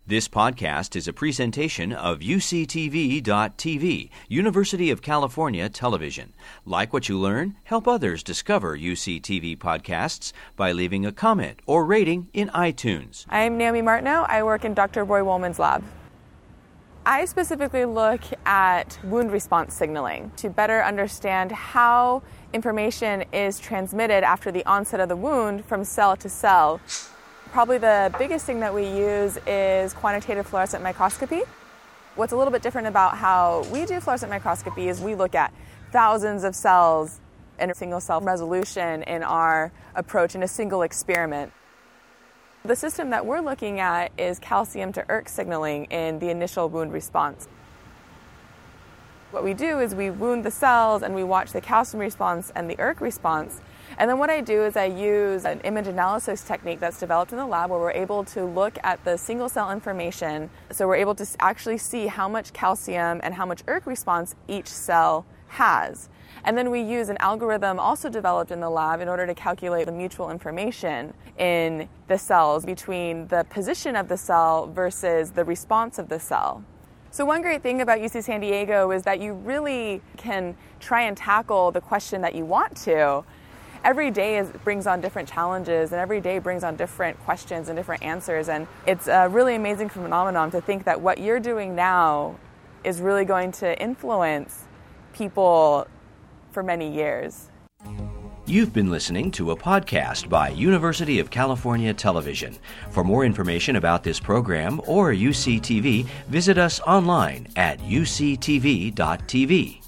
This podcast is a presentation of UCTV.tv, University of California Television. Like what you learn? Help others discover UCTV podcasts by leaving a comment or rating in iTunes. I'm Naomi Martineau. I work in Dr. Roy Woolman's lab. I specifically look at wound response signaling to better understand how information is transmitted after the onset of the wound from cell to cell. Probably the biggest thing that we use is quantitative fluorescent microscopy. What's a little bit different about how we do fluorescent microscopy is we look at thousands of cells in a single cell resolution in our approach in a single experiment. The system that we're looking at is calcium to ERK signaling in the initial wound response. What we do is we wound the cells and we watch the calcium response and the ERK response. And then what I do is I use an image analysis technique that's developed in the lab where we're able to look at the single cell information. So we're able to actually see how much calcium and how much ERK response each cell has. And then we use an algorithm also developed in the lab in order to calculate the mutual information in the cells between the position of the cell versus the response of the cell. So one great thing about UC San Diego is that you really can try and tackle the question that you want to. Every day brings on different challenges, and every day brings on different questions and different answers. And it's a really amazing phenomenon to think that what you're doing now is really going to influence people for many years. You've been listening to a podcast by University of California Television. For more information about this program or UCTV, visit us online at uctv.tv.